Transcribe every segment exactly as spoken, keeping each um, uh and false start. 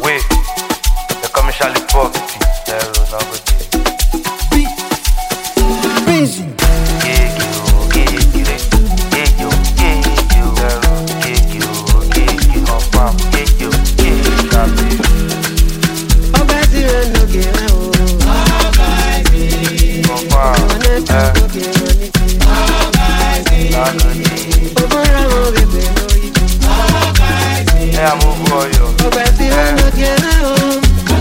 Wait, they call me Charlie Pop. Zero, no go there. Breezy. Yeah, you, yeah, you, yeah, you, yeah, you, zero, yeah, you, yeah, you, on farm, yeah, you, yeah, copy. Oh, baby, you no get oh. Oh, baby. On farm, eh. Oh, baby. Not good. Oh, baby, no you. Oh, baby. Hey, I'm over for you. Oh, baby, you no get oh.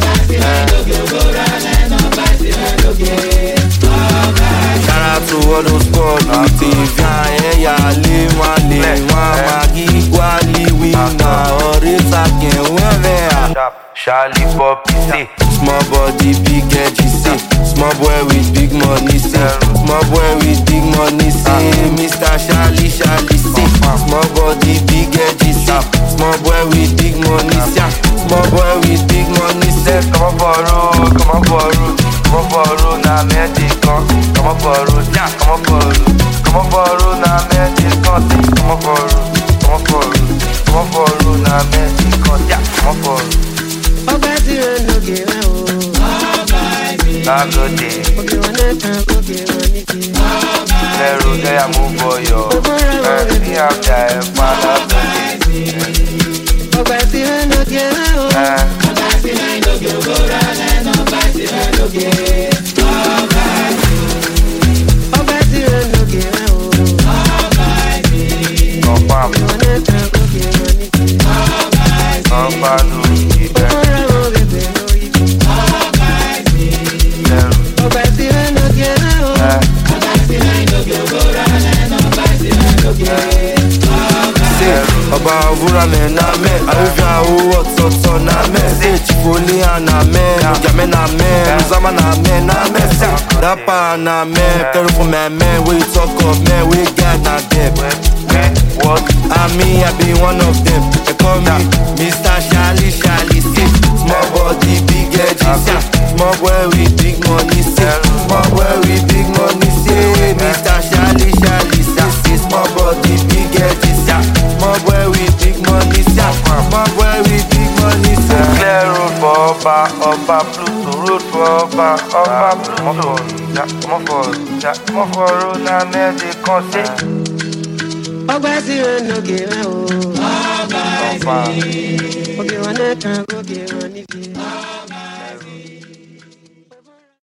Shout out to all those sports with Vivian, yeah, Lima, Lima, Maggie, Wally, Wina, Orita, Ken, whoever. Charlie Pop, see. Small body, big edgy, see. Small boy with big money, see. Small boy with big money, see. Mister Charlie, Charlie, see. Small body, big edgy, see. Small boy with big money, see. Small boy with big money, see. Come on for road, come on for road, come on for road, now magic come, come on for road, yeah, come on for road, come on for road, now magic come, come on for road, come on for road, come on for road, now magic come, yeah, come on for road. Oh, baby, you no get oh. Oh, baby. Not good day. Okay, one time, okay, one day. Oh, baby. Zero day I move for you. Eh, me have that man good day. Oh, baby, you no get oh. Eh. Oh, baby, you no get go round, oh, baby, you no get. Oh, baby. Oh, baby, you no get oh. Oh, baby. No farm, One time, okay, one day. Oh, baby. no farm, no eat that. Oh, baby, no you. Oh, baby. Zero. Oh, baby, you no get oh. Eh. Oh, baby, you no get go round, oh, baby, you no get. Ọba òwúrọ̀ mẹ́ na mẹ́, àrífín àwọ̀ ọ̀tọ̀ọ̀tọ̀ na mẹ́. Ṣé Chifoli na mẹ́, Nùjàmẹ́ na mẹ́, Nùzámà na mẹ́ na mẹ́. Dápà na mẹ́, tẹ́rùfù mẹ́mẹ́, wey you talk of mẹ́, wey get na dem. What? I mean, I be one of them. They call me Mister Charlie, Charlie, see. Small body, big edgy, see. Small boy with big money, see. Small boy with big money, see. Mister Charlie, Charlie, see. Small body, big edgy, see. Small boy with big money, see. Small boy with big money, see. Clear road for Oba, Oba Pluto, road for Oba, Oba Pluto. Yeah, come on for, yeah, come on for road now, magic come see. Oh, baby, you no get oh. Oh, No farm. baby. Okay, one time, okay, one day.